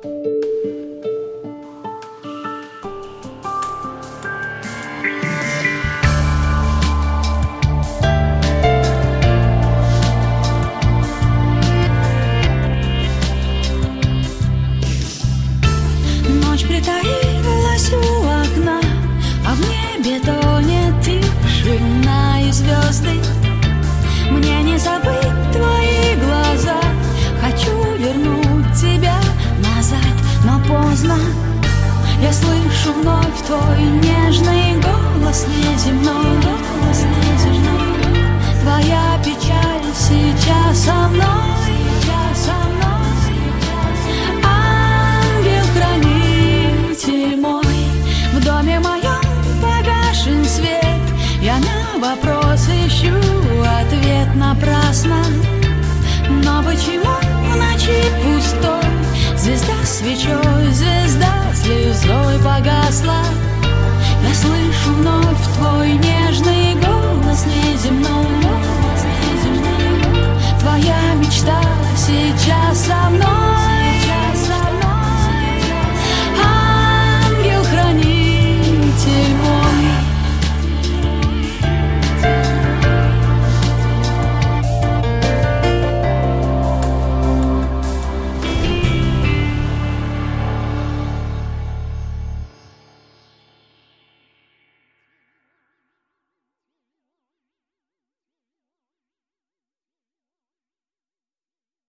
Ночь притаилась у окна, а в небе тонет тишина и звезды. Мне не забыть твои глаза, хочу вернуть тебя назад, но поздно. Я слышу вновь твой